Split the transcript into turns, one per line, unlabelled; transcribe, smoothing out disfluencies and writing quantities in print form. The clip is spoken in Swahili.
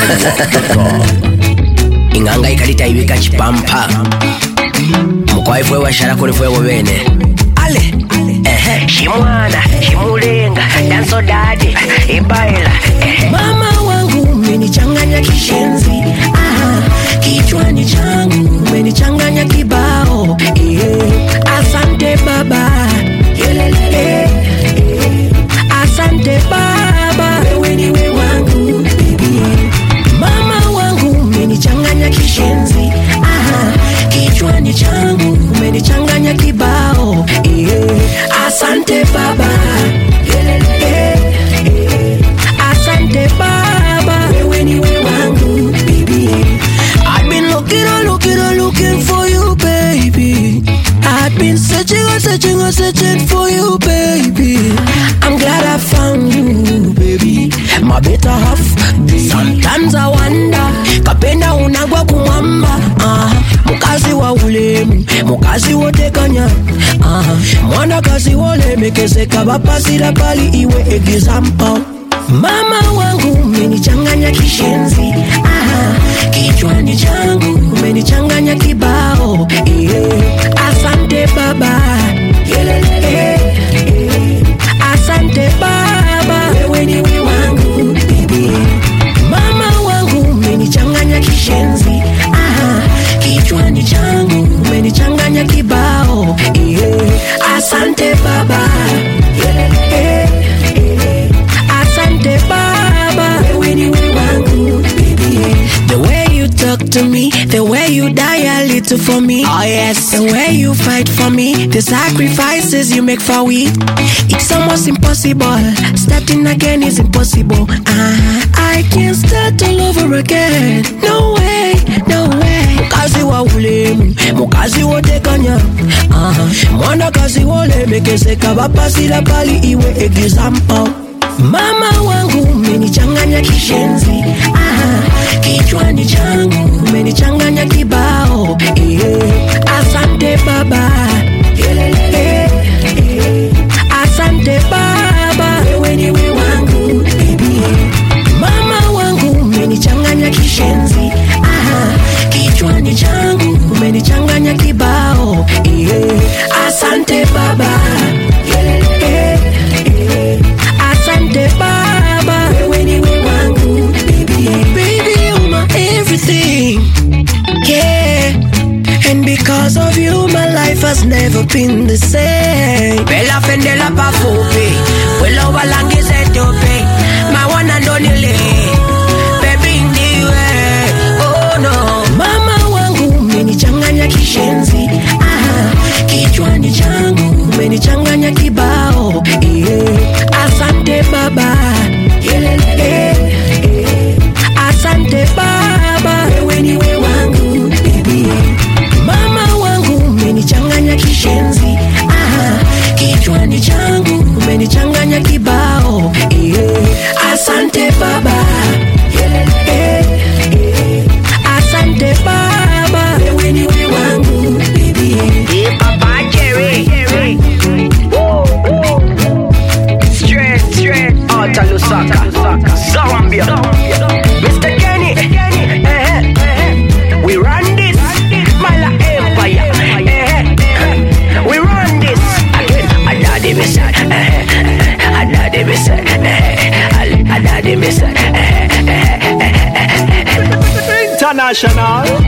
Inganga ikalita ibika chipampa. Mkwaifu wewa sharakuni fwewa wene. Ale. Shimwana, shimulenga, danso dadi, ibaila. Mama wangu umenichanganya kishenzi. Kichwani changu umenichanganya kibao. Asante baba. Asante baba, wewe niwe wangu baby. Mama wangu umenichanganya kishenzi. Kichwani changu umenichanganya kibao. Asante baba. Asante baba, wewe niwe wangu baby. I've been looking for you baby. I've been searching for you baby. I'm glad I found you baby, my better half. Sometimes I wonder, kapenda unagwa kumamba. Mukazi wa ulemu, mukazi wote kanya. Mwana kazi wole mekezeka bapasira pali iwe example. Mama wangu umenichanganya kishenzi. Kichwani changu umenichanganya kibao. Asante baba. Asante baba, wewe niwe wangu baby. Mama wangu umenichanganya kishenzi. Kichwani changu umenichanganya kibao. Asante baba. Asante baba, wewe niwe wangu baby. The way you talk to me, the way you die a little for me. Oh yes, the way you fight for me, the sacrifices you make for we. It's almost impossible, starting again is impossible. I can't start all over again. No way, no way. Mukazi wa ulemu, mukazi wote kanya. Mwana kazi wole mekezeka bapasira pali iwe example. Mama wangu umenichanganya kishenzi. Kichwani changu umenichanganya kibao. Asante baba. Asante baba, wewe niwe wangu baby. Mama wangu umenichanganya kishenzi. Kichwani changu umenichanganya kibao. Asante baba. Asante baba, wewe niwe wangu baby. Baby, you're my everything. Yeah. And because of you, my life has never been the same. Bella fendela pa fupi, welo walangi zetope, my one and only. Baby ndiwe, oh no. Mama wangu umenichanganya kishenzi. Kichwani changu umenichanganya kibao. Asante baba. Asante baba, wewe niwe wangu baby. Mama wangu umenichanganya kishenzi. Kichwani changu umenichanganya kibao. Asante baba. Asante baba, wewe niwe wangu baby. Papa Jerry. Straight out of Lusaka, Zambia. Mr. Kenny, we run this, Mala Empire. We run this again. Adade Mesa, Adade Mesa, Adade Mesa. International.